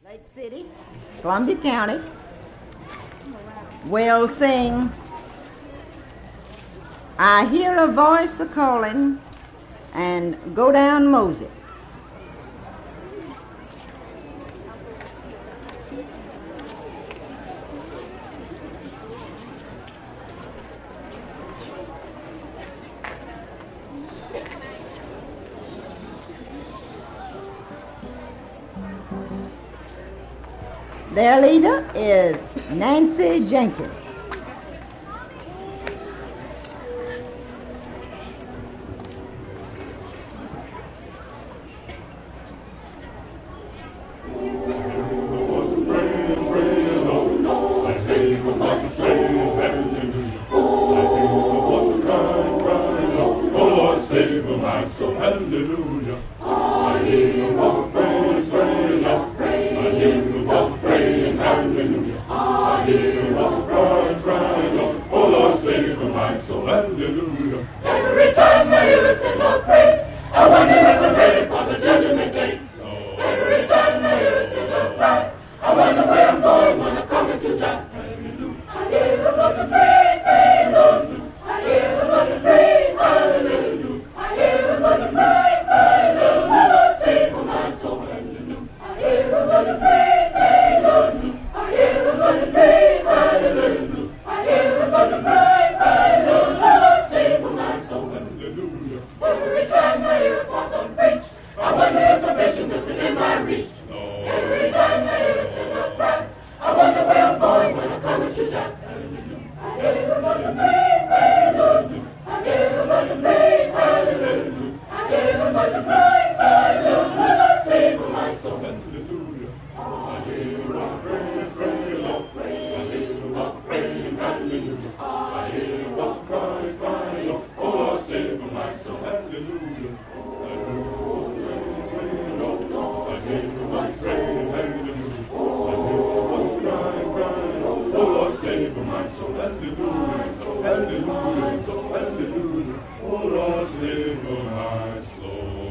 Lake City, Columbia County, will sing I Hear a Voice A-Calling and Go Down Moses. Their leader is Nancy Jenkins. Every time I hear a sinner pray, I wonder if I'm ready for the judgment day. Every time I hear a sinner cry, I wonder where I'm going when I'm coming to die. I hear a voice pray, pray, Lord. I hear a voice pray, hallelujah. I hear a voice pray, pray, Lord. Lord, save my soul, hallelujah. I hear a voice pray, pray, Lord. I hear a voice pray, hallelujah. I hear a voice pray, pray, Lord. Lord, save my soul, hallelujah. Every time I hear a false preach, I wonder if salvation within my reach. Every time I hear a sinner cry, I wonder where I'm going when I'm coming to die. I hear a voice pray, pray, Lord. I hear a voice pray, hallelujah. I hear a voice pray, pray, Lord. Lord, save my soul, hallelujah. I hear a praise, pray, Lord. I hear a praying, hallelujah. I hear a cry, cry, Lord. Oh, Lord, save my soul, hallelujah. I hear a pray, Lord. I hear a pray, hallelujah. Oh Lord, save my soul, hallelujah, so hallelujah, so hallelujah. Oh Lord, save my soul.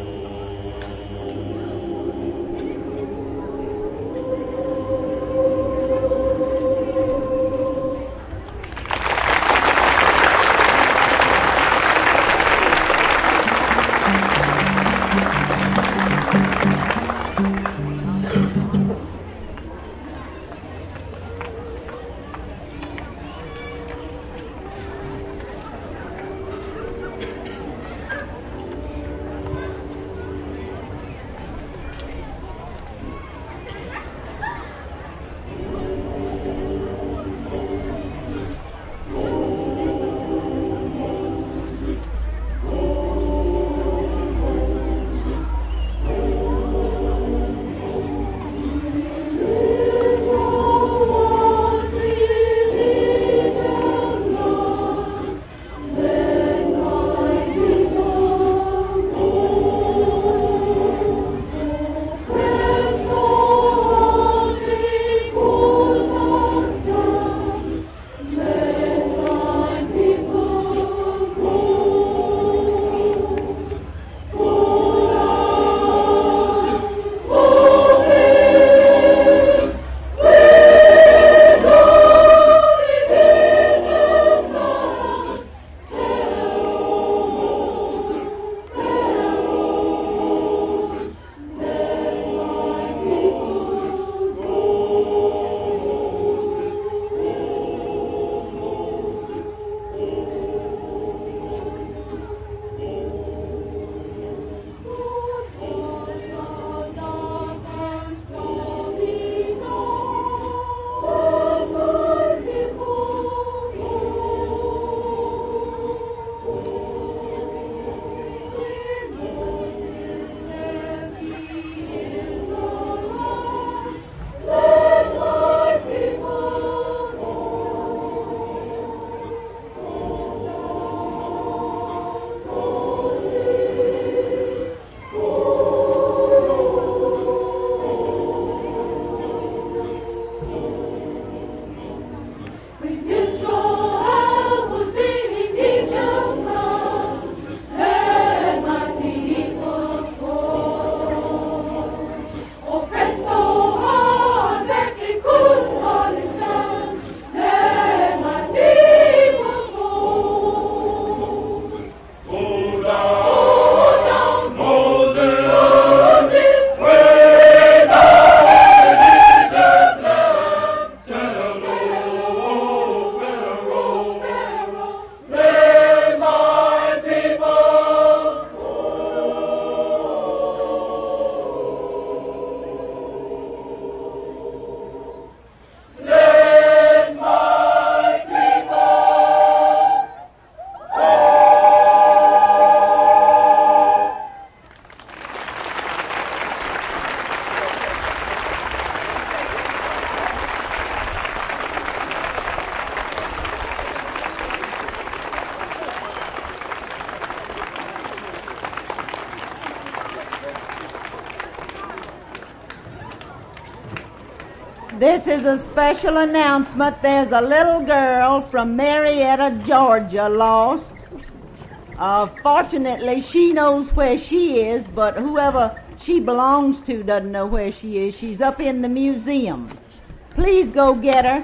This is a special announcement. There's a little girl from Marietta, Georgia, lost. Fortunately, she knows where she is, but whoever she belongs to doesn't know where she is. She's up in the museum. Please go get her.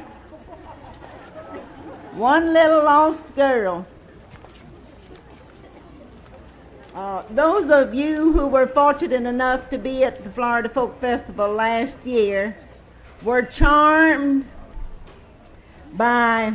One little lost girl. Those of you who were fortunate enough to be at the Florida Folk Festival last year were charmed by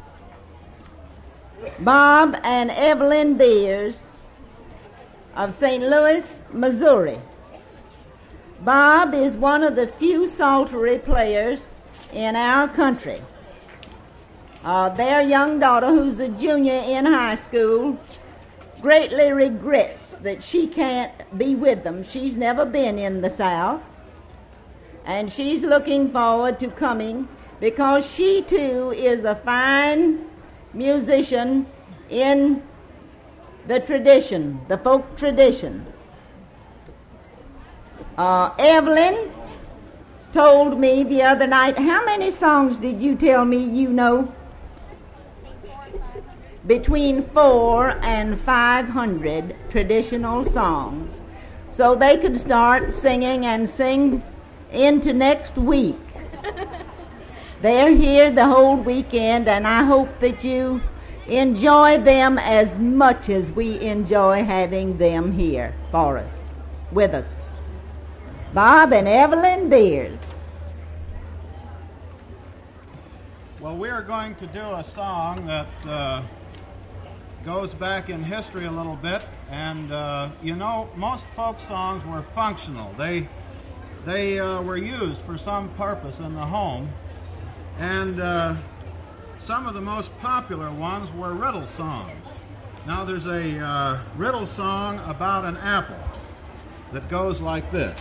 Bob and Evelyn Beers of St. Louis, Missouri. Bob is one of the few psaltery players in our country. Their young daughter, who's a junior in high school, greatly regrets that she can't be with them. She's never been in the South, and she's looking forward to coming because she too is a fine musician in the tradition, the folk tradition. Evelyn told me the other night, how many songs did you tell me you know? Between 400 and 500 traditional songs. So they could start singing and sing into next week. They're here the whole weekend, and I hope that you enjoy them as much as we enjoy having them here for us, with us. Bob and Evelyn Beers. Well, we are going to do a song that goes back in history a little bit, and most folk songs were functional. They were used for some purpose in the home, and some of the most popular ones were riddle songs. Now there's a riddle song about an apple that goes like this.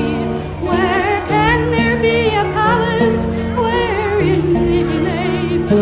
Where can there be a palace wherein he may be?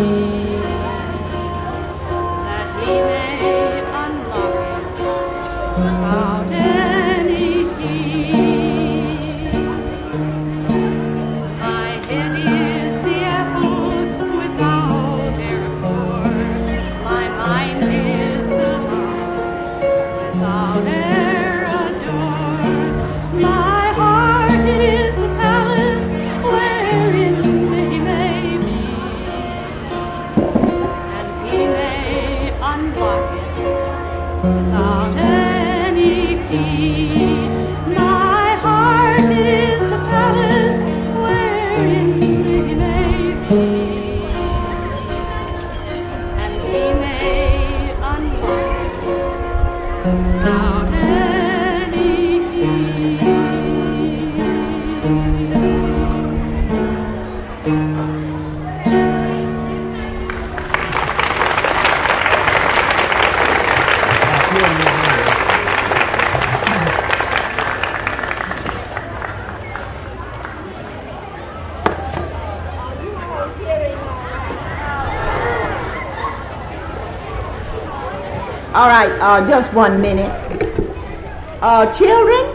All right, just 1 minute. Children,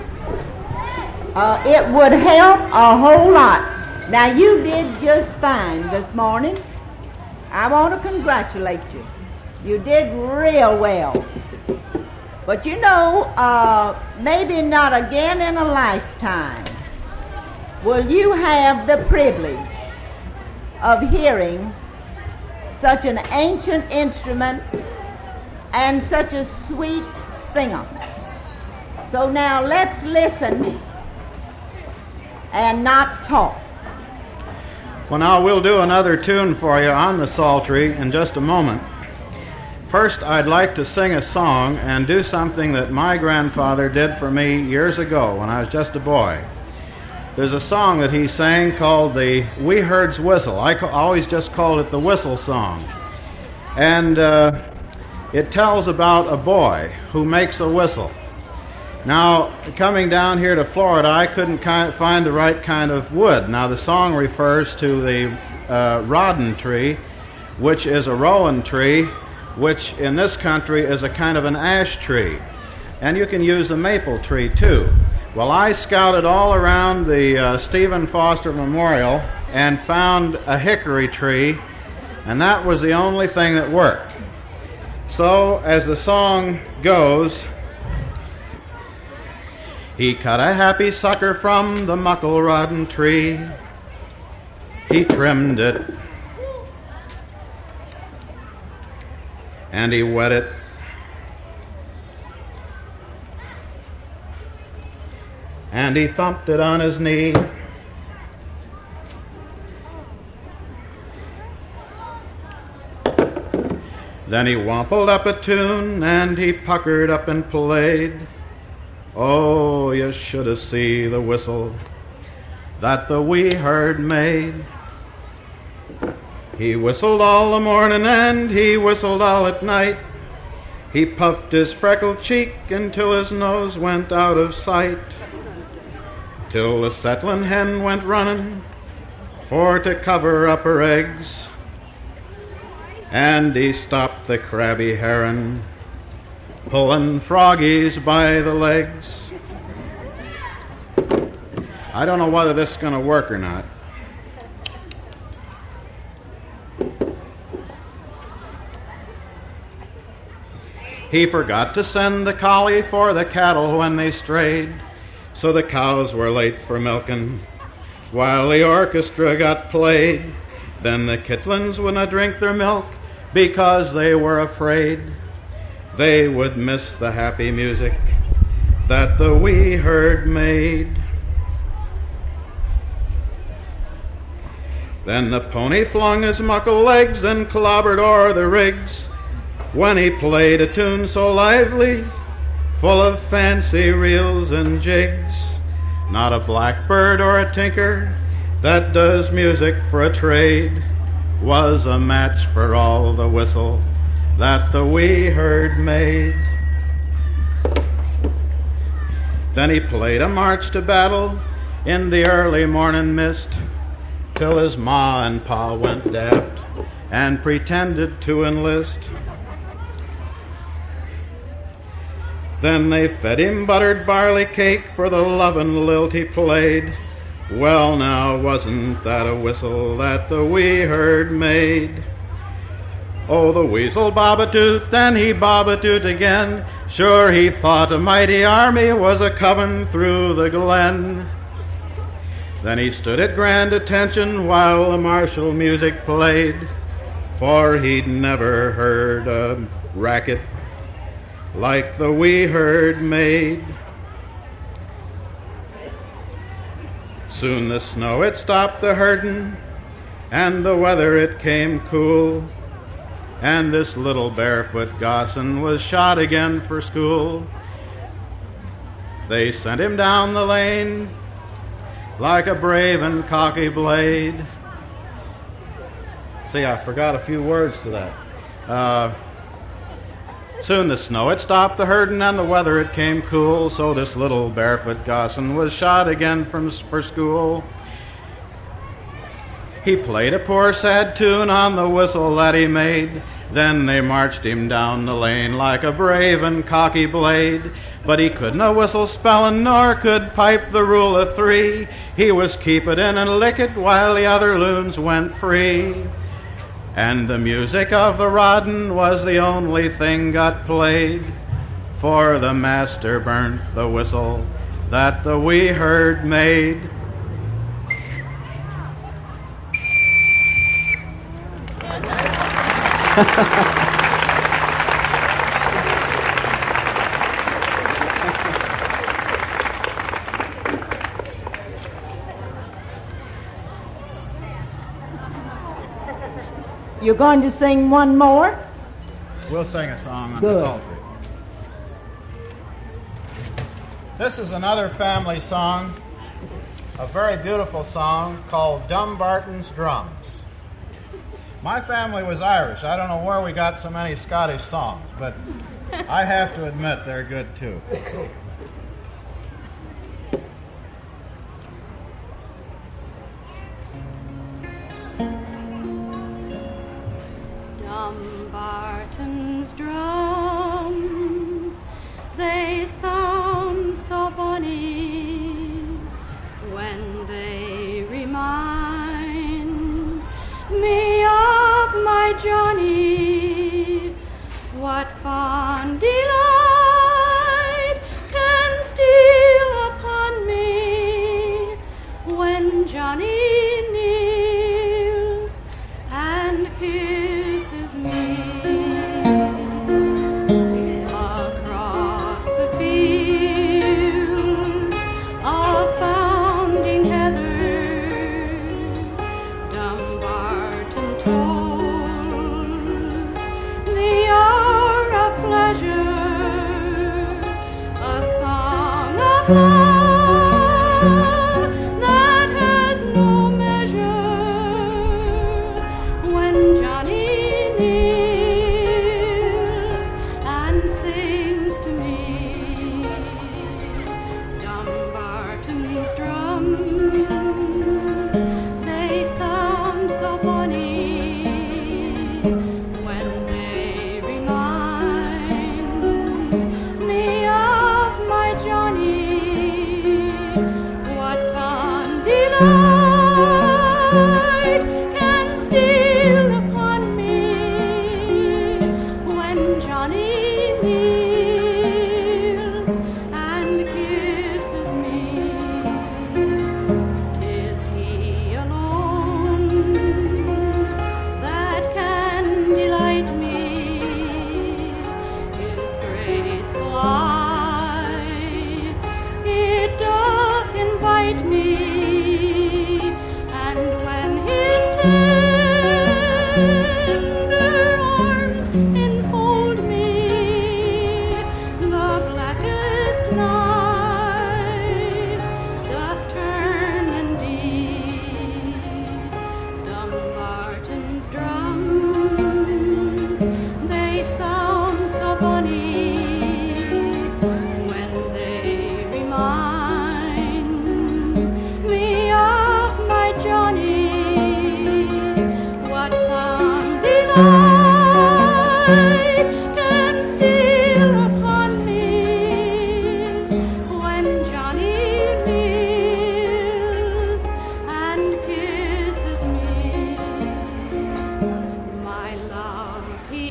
it would help a whole lot. Now, you did just fine this morning. I want to congratulate you. You did real well. But you know, maybe not again in a lifetime will you have the privilege of hearing such an ancient instrument and such a sweet singer. So now let's listen and not talk. Well, now we'll do another tune for you on the Psaltery in just a moment. First, I'd like to sing a song and do something that my grandfather did for me years ago when I was just a boy. There's a song that he sang called the Wee Herd's Whistle. I always just called it the Whistle Song. And it tells about a boy who makes a whistle. Now, coming down here to Florida, I couldn't find the right kind of wood. Now, the song refers to the rodden tree, which is a rowan tree, which in this country is a kind of an ash tree. And you can use the maple tree, too. Well, I scouted all around the Stephen Foster Memorial and found a hickory tree, and that was the only thing that worked. So, as the song goes, he cut a happy sucker from the muckle rodden tree. He trimmed it, and he wet it, and he thumped it on his knee. Then he wampled up a tune, and he puckered up and played. Oh, you should have seen the whistle that the wee herd made. He whistled all the morning and he whistled all at night. He puffed his freckled cheek until his nose went out of sight, till the settlin' hen went running for to cover up her eggs, and he stopped the crabby heron pulling froggies by the legs. I don't know whether this is going to work or not. He forgot to send the collie for the cattle when they strayed, so the cows were late for milking while the orchestra got played. Then the kitlins wouldn't drink their milk because they were afraid they would miss the happy music that the wee herd made. Then the pony flung his muckle legs and clobbered o'er the rigs when he played a tune so lively, full of fancy reels and jigs. Not a blackbird or a tinker that does music for a trade was a match for all the whistle that the wee herd made. Then he played a march to battle in the early morning mist, till his ma and pa went daft and pretended to enlist. Then they fed him buttered barley cake for the lovin' lilt he played. Well, now, wasn't that a whistle that the wee herd made? Oh, the weasel bob-a-toot, then he bob-a-toot again. Sure, he thought a mighty army was a-comin' through the glen. Then he stood at grand attention while the martial music played, for he'd never heard a racket like the wee herd made. Soon the snow it stopped the herdin', and the weather it came cool, and this little barefoot gossin was shot again for school. They sent him down the lane like a brave and cocky blade. See, I forgot a few words to that. Soon the snow it stopped the herdin', and the weather it came cool, so this little barefoot gossin was shot again for school. He played a poor sad tune on the whistle that he made, Then they marched him down the lane like a brave and cocky blade, but he couldna whistle spellin' nor could pipe the rule of three. He was keep it in and lick it while the other loons went free. And the music of the roddin was the only thing got played, for the master burnt the whistle that the wee herd made. You're going to sing one more? We'll sing a song on Good. the Psaltery. This is another family song, a very beautiful song called Dumbarton's Drums. My family was Irish. I don't know where we got so many Scottish songs, but I have to admit they're good too. Dumbarton's drums, they sound so bonny when they remind me of my Johnny. What fond delight can steal upon me when Johnny kneels and kisses me across the fields of bounding heather. Dumbarton tolls the hour of pleasure, a song of love that has no measure when Johnny kneels and sings to me. Dumbarton's drums, they sound so bonny when they remind me of my Johnny. What fond delight can steal upon me when Johnny kneels and kisses me. 'Tis he alone that can delight me. His graceful eye, it doth invite me, and when his tender arms enfold me, the blackest night doth turn indeed. Dumbarton's drums, they sound so bonny when they remind me of my Johnny. What fond delight can steal upon me when Johnny kneels and kisses me. My love, he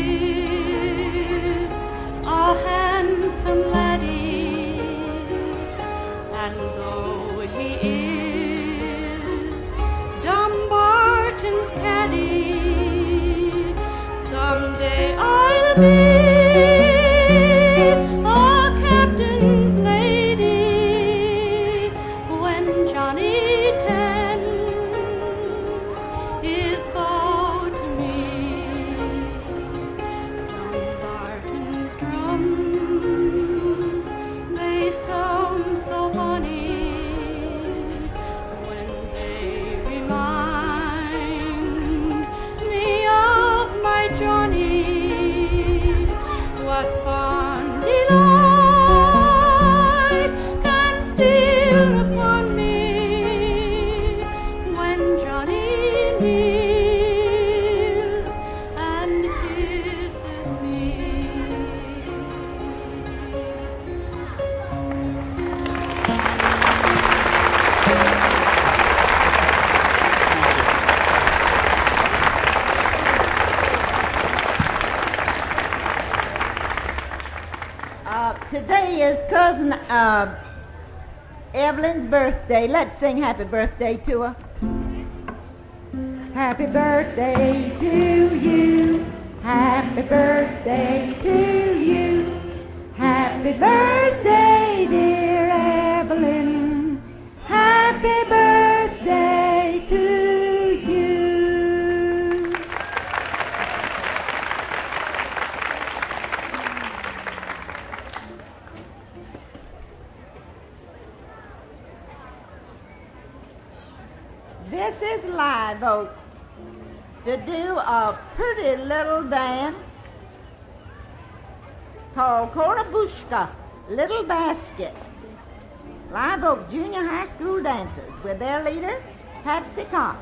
is a handsome laddie, and though he is Dumbarton's caddie, someday I'll be a captain's lady when Johnny tends his vow to me. Dumbarton's drums, they sound so bonny when they remind me of my Johnny. Today is Cousin Evelyn's birthday. Let's sing happy birthday to her. Happy birthday to you. Happy birthday to you. Happy birthday, dear Evelyn. Happy birthday to you. This is Live Oak to do a pretty little dance called Korabushka, Little Basket. Live Oak Junior High School dancers with their leader, Patsy Cox.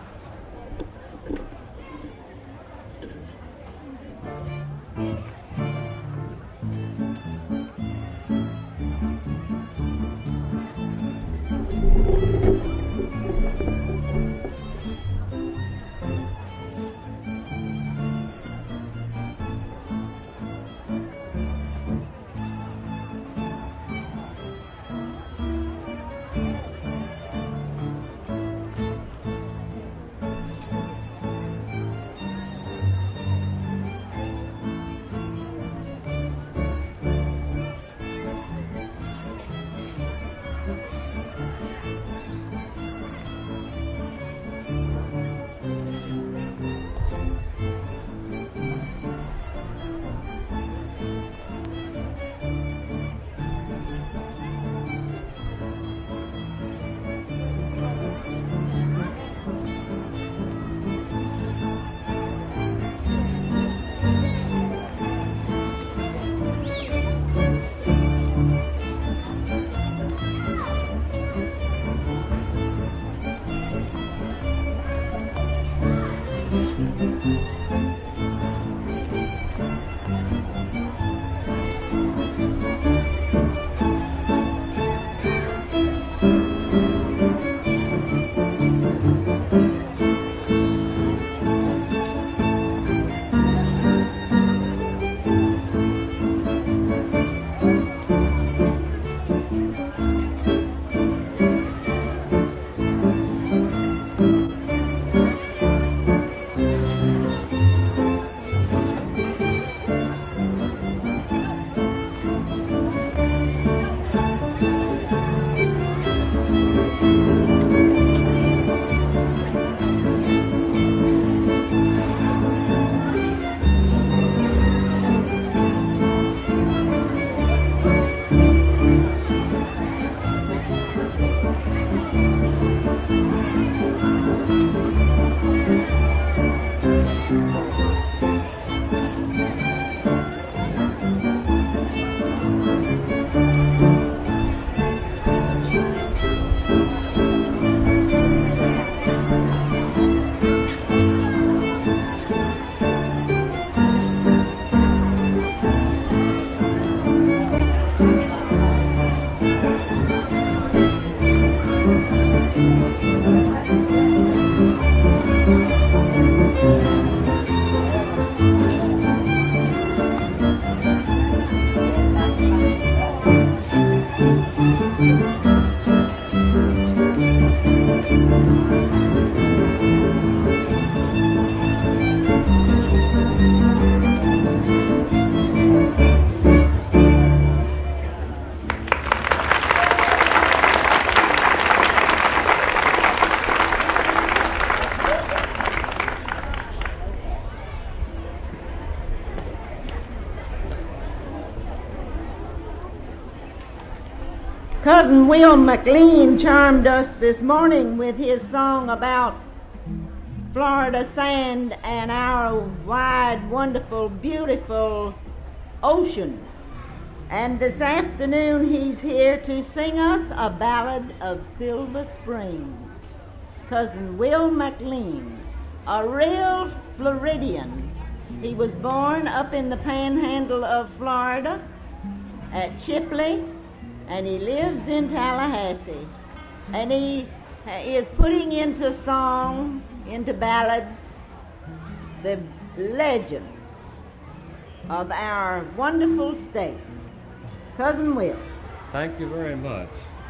Cousin Will McLean charmed us this morning with his song about Florida sand and our wide, wonderful, beautiful ocean. And this afternoon he's here to sing us a ballad of Silver Springs. Cousin Will McLean, a real Floridian. He was born up in the panhandle of Florida at Chipley, and he lives in Tallahassee. And he is putting into song, into ballads, the legends of our wonderful state. Cousin Will. Thank you very much.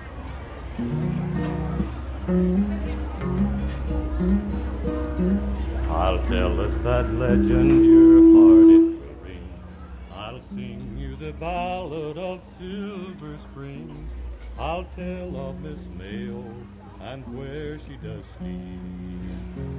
I'll tell a sad legend your heart it will ring. I'll sing you the ballad of Silver Spring. I'll tell of Miss Mayo and where she does sleep.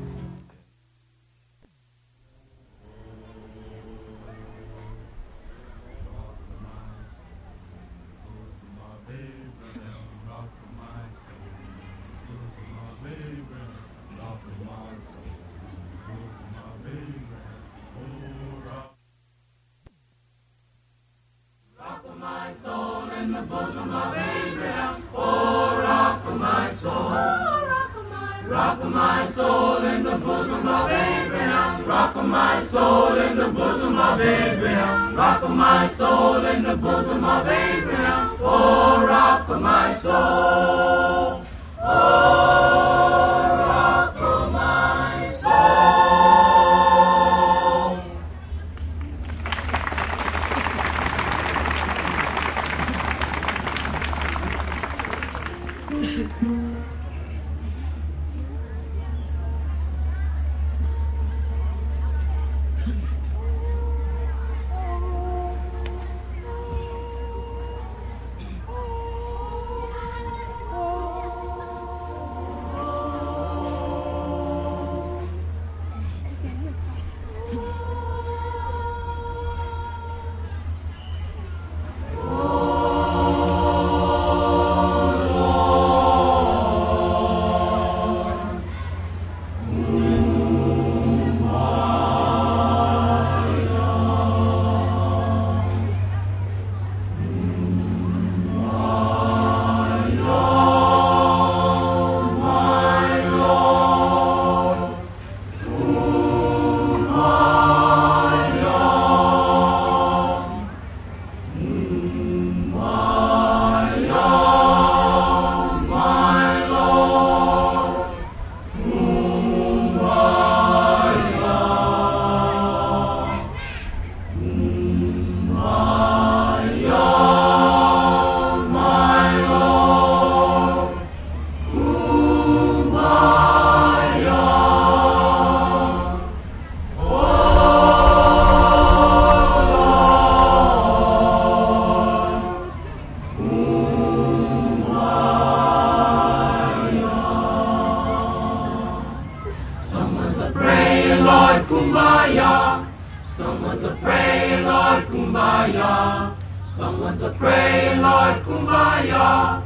Someone's a praying, Lord, kumbaya.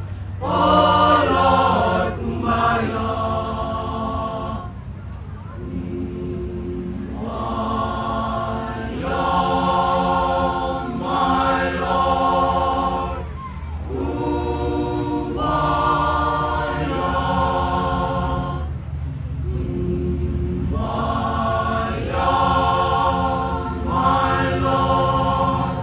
Oh, Lord, kumbaya. Kumbaya, my Lord. Kumbaya. Kumbaya, my Lord.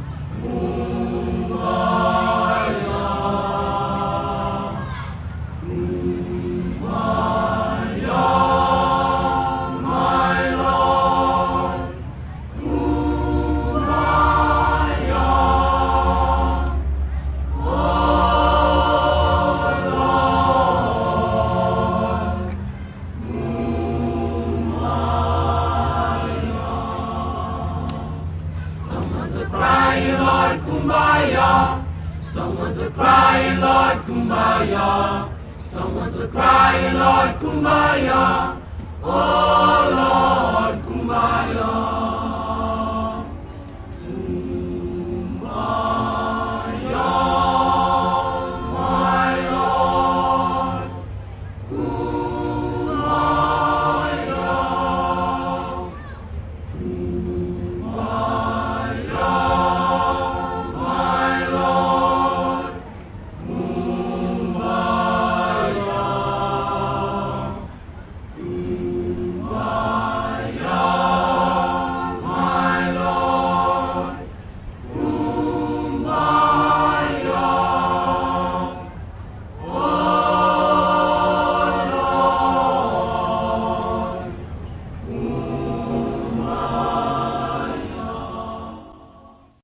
Someone's a crying, Lord, kumbaya. Someone's a crying, Lord, kumbaya. Oh,